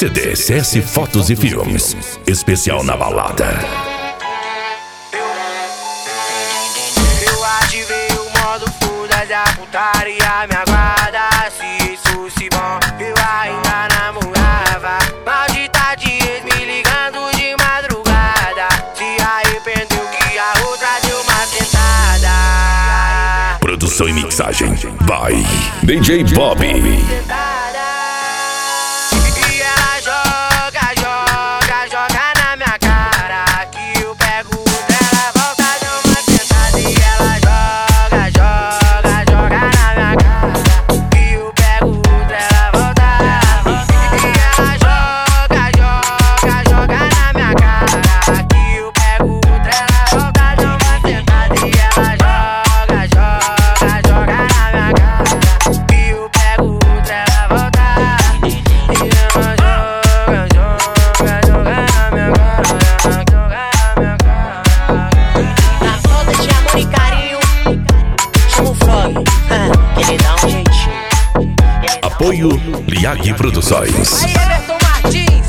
CD CS Fotos e Filmes. Especial na balada. Eu ativei o modo foda da putaria, me aguarda. Se isso fosse bom, eu ainda namorava. Maldita de ex me ligando de madrugada. Se arrependeu que a outra deu uma tentada. Produção e mixagem by DJ Bobby. Apoio Liag Produções. Aí, Everton Martins.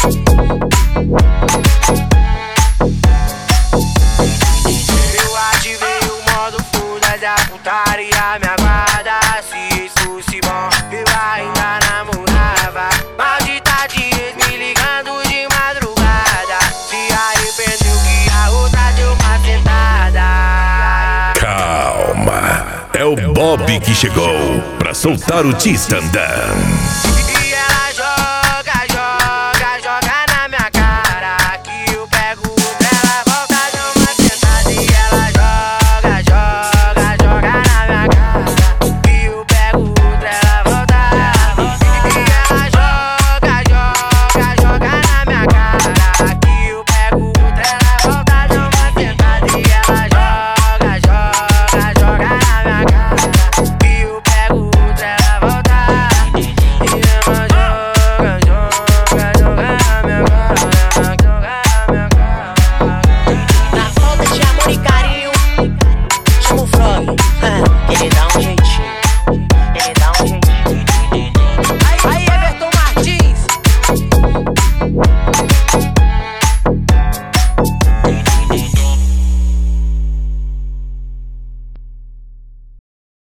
Eu ativei o modo foda da putaria, me aguarda. Se isso fosse bom, eu ainda namorava. Maldita de ex me ligando de madrugada. Se arrependeu que a outra deu uma sentada. Calma, é o Bobby que chegou pra soltar o T-Stand.